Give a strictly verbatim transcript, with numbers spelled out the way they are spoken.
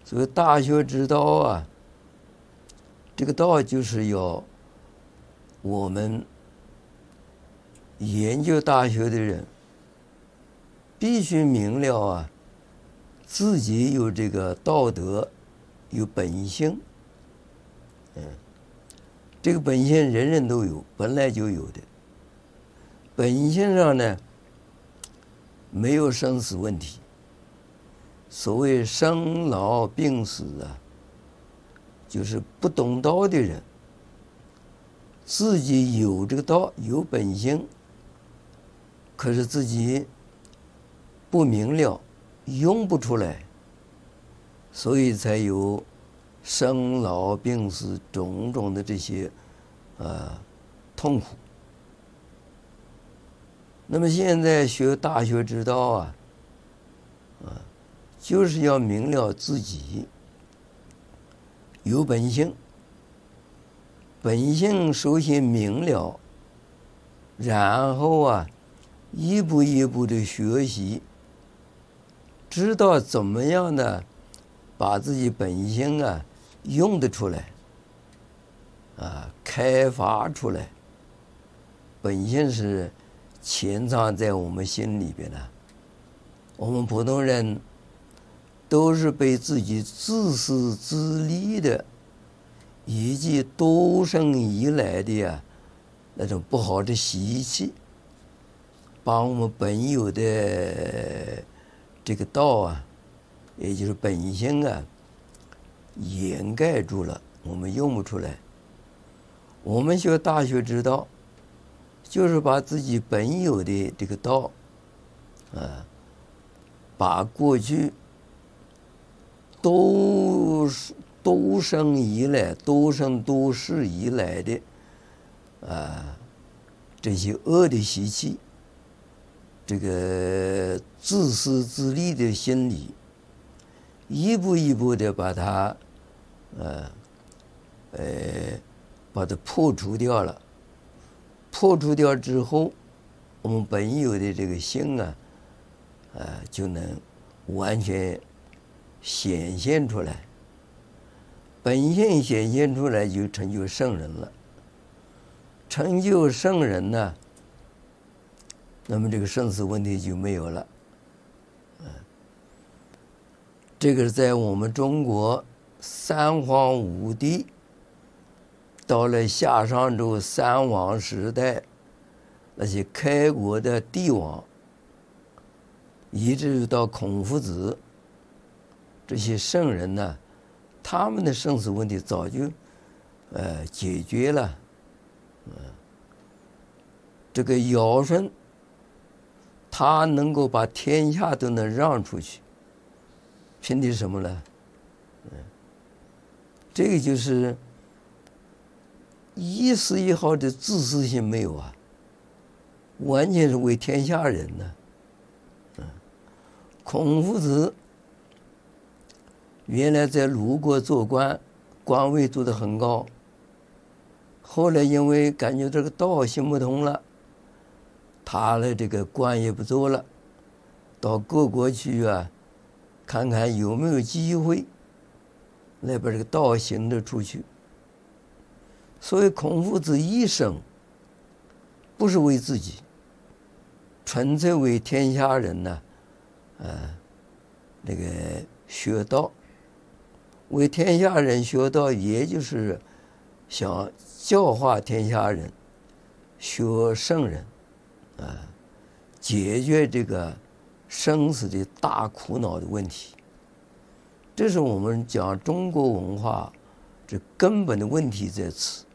所以大学之道啊，这个道就是要我们研究大学的人必须明了啊，自己有这个道德，有本性。嗯，这个本性人人都有，本来就有的。本性上呢，没有生死问题。所谓生老病死啊，就是不懂道的人，自己有这个道，有本性，可是自己不明了，用不出来，所以才有生老病死种种的这些呃痛苦。那么现在学大学之道啊，啊，就是要明了自己有本性，本性首先明了，然后啊，一步一步的学习，知道怎么样呢，把自己本性啊用得出来，啊，开发出来。本性是潜藏在我们心里边的。我们普通人都是被自己自私自利的以及多生以来的呀、啊、那种不好的习气，把我们本有的这个道啊，也就是本性啊，掩盖住了，我们用不出来。我们学大学之道，就是把自己本有的这个道啊，把过去多多生以来、多生多世以来的啊这些恶的习气，这个自私自利的心理，一步一步的把它呃呃把它破除掉了。破除掉之后，我们本有的这个性啊，呃，就能完全显现出来。本性显现出来，就成就圣人了。成就圣人呢，那么这个生死问题就没有了。嗯，这个是在我们中国三皇五帝到了夏商周三王时代，那些开国的帝王，以至到孔夫子这些圣人呢，他们的生死问题早就呃解决了。嗯，这个尧舜，他能够把天下都能让出去，凭的是什么呢？嗯，这个就是一丝一毫的自私性没有啊，完全是为天下人呢。嗯，孔夫子原来在鲁国做官，官位做得很高，后来因为感觉这个道行不通了，他的这个官也不做了，到各国去啊，看看有没有机会来把这个道行得出去。所以孔夫子一生不是为自己，纯粹为天下人呢，呃，那个学道，为天下人学道，也就是想教化天下人，学圣人，啊、呃，解决这个生死的大苦恼的问题。这是我们讲中国文化这根本的问题在此。